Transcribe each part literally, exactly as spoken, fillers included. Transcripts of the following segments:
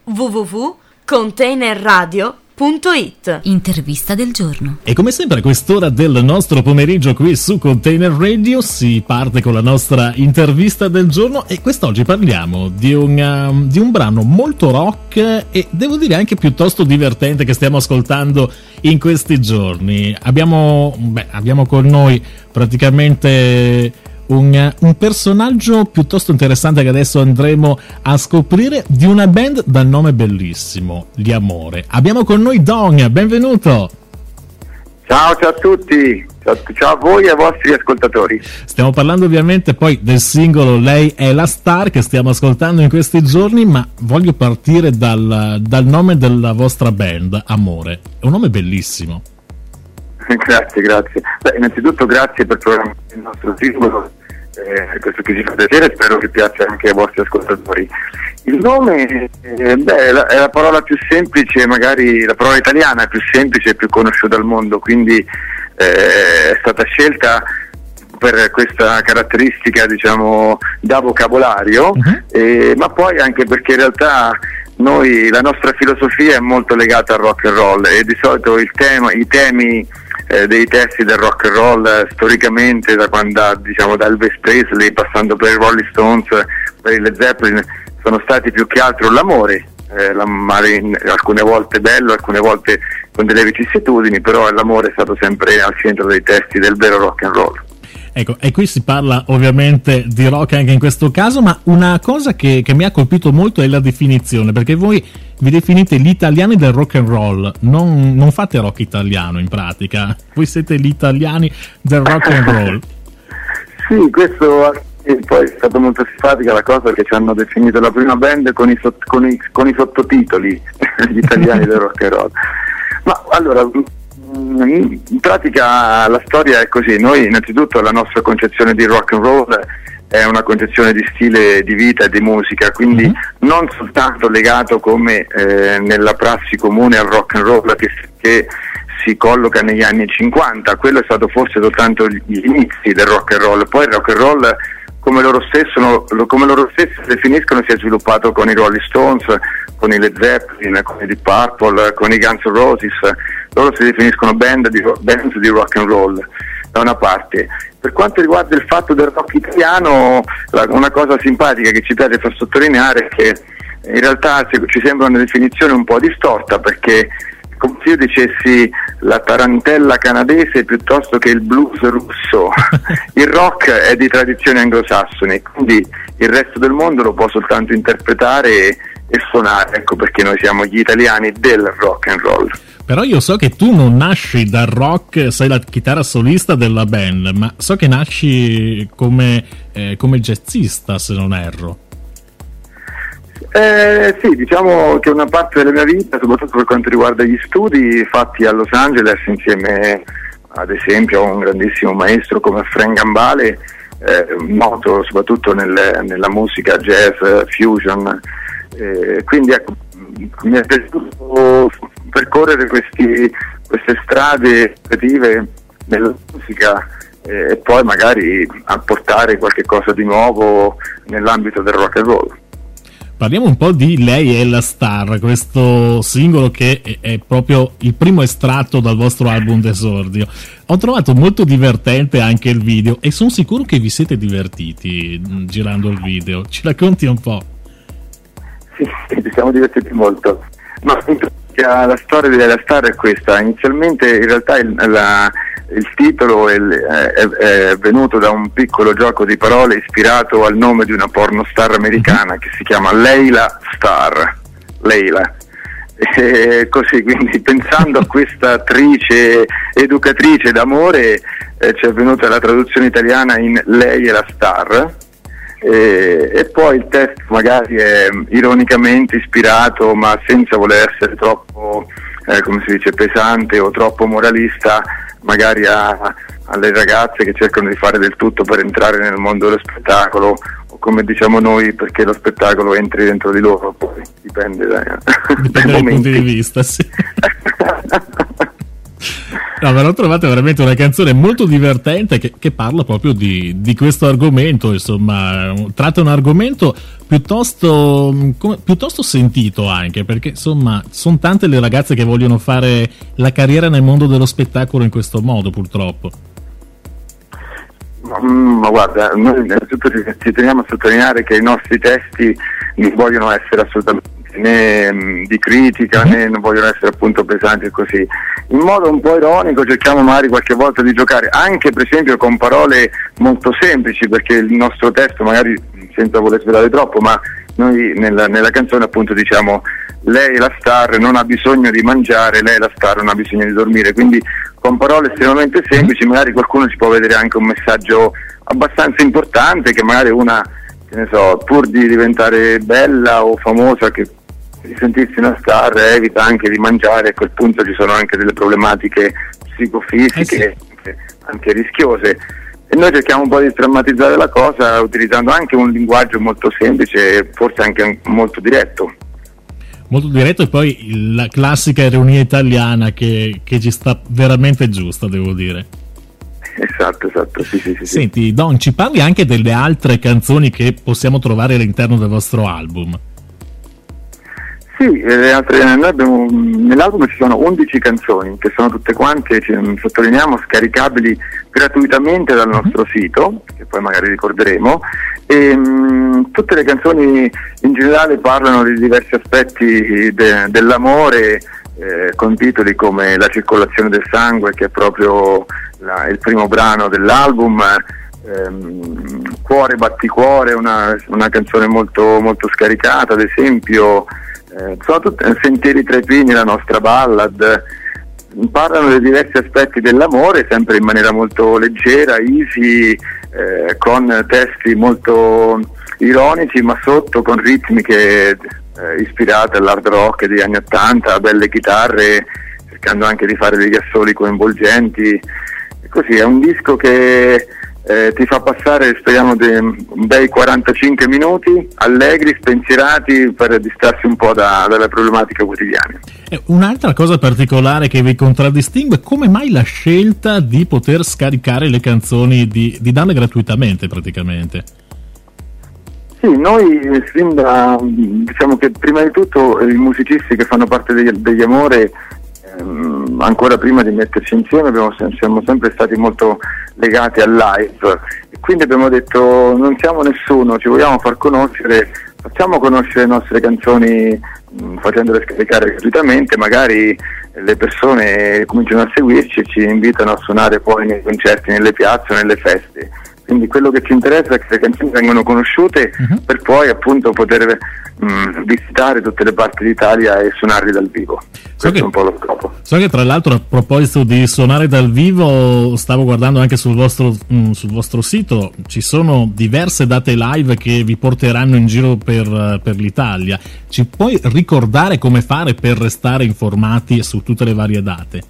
w w w punto container radio punto it. Intervista del giorno. E come sempre a quest'ora del nostro pomeriggio qui su Container Radio si parte con la nostra intervista del giorno e quest'oggi parliamo di un, um, di un brano molto rock e devo dire anche piuttosto divertente che stiamo ascoltando in questi giorni. Abbiamo, beh, abbiamo con noi praticamente Un, un personaggio piuttosto interessante che adesso andremo a scoprire, di una band dal nome bellissimo, Gli Amore. Abbiamo con noi Don, benvenuto. Ciao, ciao a tutti, ciao, ciao a voi e ai vostri ascoltatori. Stiamo parlando ovviamente poi del singolo Lei è la star che stiamo ascoltando in questi giorni, ma voglio partire dal, dal nome della vostra band, Amore. È un nome bellissimo. Grazie, grazie. Beh, innanzitutto grazie per programmare il nostro singolo, eh, questo che ci fa piacere, spero che piaccia anche ai vostri ascoltatori. Il nome, eh, beh, è la, è la parola più semplice, magari la parola italiana più semplice e più conosciuta al mondo, quindi eh, è stata scelta per questa caratteristica, diciamo, da vocabolario, uh-huh. eh, ma poi anche perché in realtà noi, la nostra filosofia è molto legata al rock and roll e di solito il tema, i temi eh, dei testi del rock and roll eh, storicamente, da quando, diciamo, da Elvis Presley passando per i Rolling Stones, per i Led Zeppelin, sono stati più che altro l'amore, eh, l'amore alcune volte bello, alcune volte con delle vicissitudini, però l'amore è stato sempre al centro dei testi del vero rock and roll. Ecco, e qui si parla ovviamente di rock anche in questo caso, ma una cosa che, che mi ha colpito molto è la definizione, perché voi vi definite gli italiani del rock and roll, non, non fate rock italiano in pratica, voi siete gli italiani del rock and roll. Sì, questo e poi è stata molto simpatica la cosa che ci hanno definito la prima band con i, sott- con i, con i sottotitoli, gli italiani del rock and roll. Ma allora, in pratica la storia è così: noi innanzitutto la nostra concezione di rock and roll è una concezione di stile di vita e di musica, quindi mm-hmm. non soltanto legato come eh, nella prassi comune al rock and roll che, che si colloca negli anni cinquanta, quello è stato forse soltanto gli inizi del rock and roll, poi il rock and roll come loro stesso, come loro stessi definiscono, si è sviluppato con i Rolling Stones, con i Led Zeppelin, con i Deep Purple, con i Guns N' Roses. Loro si definiscono band di, band di rock and roll da una parte. Per quanto riguarda il fatto del rock italiano, la, una cosa simpatica che ci piace far sottolineare è che in realtà ci sembra una definizione un po' distorta, perché come se io dicessi la tarantella canadese piuttosto che il blues russo. Il rock è di tradizione anglosassone, quindi il resto del mondo lo può soltanto interpretare e, e suonare, ecco perché noi siamo gli italiani del rock and roll. Però io so che tu non nasci dal rock, sei la chitarra solista della band, ma so che nasci come, eh, come jazzista, se non erro. Eh, sì, diciamo che una parte della mia vita, soprattutto per quanto riguarda gli studi fatti a Los Angeles insieme ad esempio a un grandissimo maestro come Frank Gambale, eh, noto soprattutto nel, nella musica jazz, fusion, eh, quindi ecco, mi è piaciuto percorrere questi, queste strade creative nella musica eh, e poi magari apportare qualche cosa di nuovo nell'ambito del rock and roll. Parliamo un po' di Lei è la star, questo singolo che è, è proprio il primo estratto dal vostro album d'esordio. Ho trovato molto divertente anche il video e sono sicuro che vi siete divertiti girando il video. Ci racconti un po'? Sì, ci siamo divertiti molto. Ma la storia di Lei è la star è questa. Inizialmente in realtà il, la, il titolo è, è, è venuto da un piccolo gioco di parole ispirato al nome di una pornostar americana che si chiama Leila Star, Leila. E così, quindi pensando a questa attrice educatrice d'amore eh, ci è venuta la traduzione italiana in Lei è la star. E, e poi il testo magari è ironicamente ispirato, ma senza voler essere troppo eh, come si dice pesante o troppo moralista, magari a, alle ragazze che cercano di fare del tutto per entrare nel mondo dello spettacolo, o come diciamo noi, perché lo spettacolo entri dentro di loro, poi dipende, da, dipende dai punti di vista, sì. No, però trovate veramente una canzone molto divertente che, che parla proprio di, di questo argomento, insomma, tratta un argomento piuttosto, come, piuttosto sentito anche, perché insomma sono tante le ragazze che vogliono fare la carriera nel mondo dello spettacolo in questo modo, purtroppo. Mm, ma guarda, noi innanzitutto ci, ci teniamo a sottolineare che i nostri testi non vogliono essere assolutamente né mh, di critica, né non vogliono essere appunto pesanti e così. In modo un po' ironico cerchiamo magari qualche volta di giocare anche per esempio con parole molto semplici, perché il nostro testo magari, senza voler svelare troppo, ma noi nella, nella canzone appunto diciamo: lei è la star, non ha bisogno di mangiare, lei è la star, non ha bisogno di dormire, quindi con parole estremamente semplici magari qualcuno ci può vedere anche un messaggio abbastanza importante, che magari una, che ne so, pur di diventare bella o famosa, che di sentirsi una star, evita anche di mangiare, a quel punto ci sono anche delle problematiche psicofisiche, eh sì, anche, anche rischiose, e noi cerchiamo un po' di drammatizzare la cosa utilizzando anche un linguaggio molto semplice e forse anche molto diretto. Molto diretto, e poi la classica ironia italiana che, che ci sta veramente giusta, devo dire. Esatto, esatto, sì, sì, sì. Senti, Don, ci parli anche delle altre canzoni che possiamo trovare all'interno del vostro album? Sì, le altre, noi abbiamo, nell'album ci sono undici canzoni, che sono tutte quante, ci, sottolineiamo, scaricabili gratuitamente dal nostro sito, che poi magari ricorderemo, e mh, tutte le canzoni in generale parlano di diversi aspetti de, dell'amore, eh, con titoli come La circolazione del sangue, che è proprio la, il primo brano dell'album, ehm, Cuore batticuore, una, una canzone molto, molto scaricata, ad esempio. Eh, sono tutte Sentieri tra i pini, la nostra ballad, parlano di diversi aspetti dell'amore, sempre in maniera molto leggera, easy, eh, con testi molto ironici, ma sotto con ritmiche eh, ispirate all'hard rock degli anni ottanta, belle chitarre, cercando anche di fare degli assoli coinvolgenti, e così è un disco che Eh, ti fa passare, speriamo, dei bei quarantacinque minuti allegri, spensierati, per distrarsi un po' da, dalle problematiche quotidiane. Eh, un'altra cosa particolare che vi contraddistingue: come mai la scelta di poter scaricare le canzoni, di, di darle gratuitamente praticamente? Sì, noi sin da, diciamo che prima di tutto i musicisti che fanno parte degli, degli Amore, ehm, ancora prima di metterci insieme abbiamo, siamo sempre stati molto legati al live, e quindi abbiamo detto: non siamo nessuno, ci vogliamo far conoscere, facciamo conoscere le nostre canzoni mh, facendole scaricare gratuitamente, magari le persone cominciano a seguirci e ci invitano a suonare poi nei concerti, nelle piazze, nelle feste. Quindi quello che ci interessa è che le canzoni vengano conosciute, uh-huh, per poi appunto poter mh, visitare tutte le parti d'Italia e suonarli dal vivo. So Questo che, è un po' lo scopo. So che tra l'altro, a proposito di suonare dal vivo, stavo guardando anche sul vostro, mh, sul vostro sito, ci sono diverse date live che vi porteranno in giro per, per l'Italia. Ci puoi ricordare come fare per restare informati su tutte le varie date?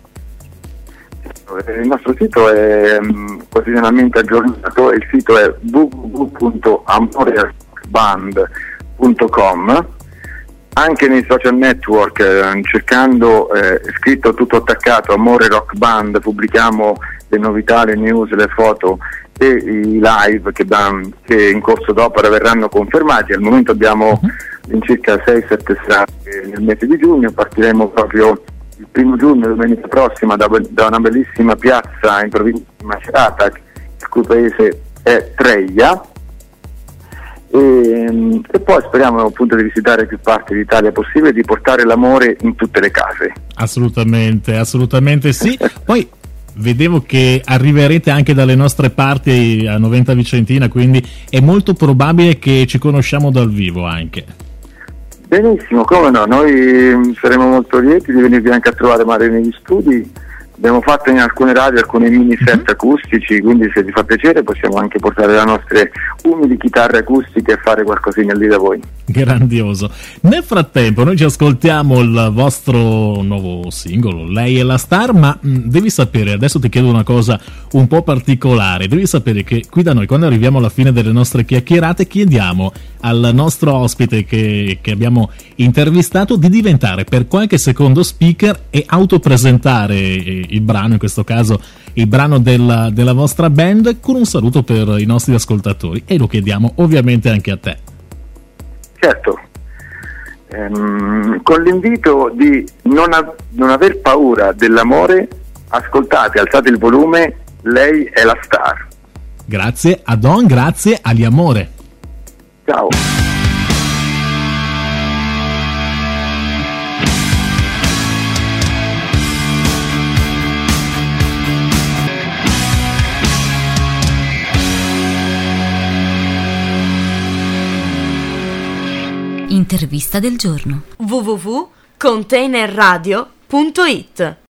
Il nostro sito è um, quotidianamente aggiornato, il sito è w w w punto amore rock band punto com. Anche nei social network, eh, cercando, eh, scritto tutto attaccato, Amore Rock Band, pubblichiamo le novità, le news, le foto e i live che, da, che in corso d'opera verranno confermati. Al momento abbiamo in circa sei sette serate nel mese di giugno, partiremo proprio il primo giugno, domenica prossima, da, da una bellissima piazza in provincia di Macerata, il cui paese è Treglia, e, e poi speriamo appunto di visitare più parti d'Italia possibile, di portare l'amore in tutte le case. Assolutamente, assolutamente sì. Poi vedevo che arriverete anche dalle nostre parti a Noventa Vicentina, quindi è molto probabile che ci conosciamo dal vivo anche. Benissimo, come no, noi saremo molto lieti di venirvi anche a trovare magari negli studi. Abbiamo fatto in alcune radio alcuni mini set mm-hmm. acustici, quindi se vi fa piacere possiamo anche portare le nostre umili chitarre acustiche e fare qualcosina lì da voi. Grandioso. Nel frattempo noi ci ascoltiamo il vostro nuovo singolo, Lei è la star, ma mh, devi sapere, adesso ti chiedo una cosa un po' particolare, devi sapere che qui da noi, quando arriviamo alla fine delle nostre chiacchierate, chiediamo al nostro ospite che, che abbiamo intervistato di diventare per qualche secondo speaker e autopresentare il brano, in questo caso il brano della, della vostra band, con un saluto per i nostri ascoltatori, e lo chiediamo ovviamente anche a te. Certo, ehm, con l'invito di non, a- non aver paura dell'amore, ascoltate, alzate il volume, lei è la star. Grazie a Don, grazie agli Amore. Ciao. Intervista del giorno. w w w punto containerradio punto it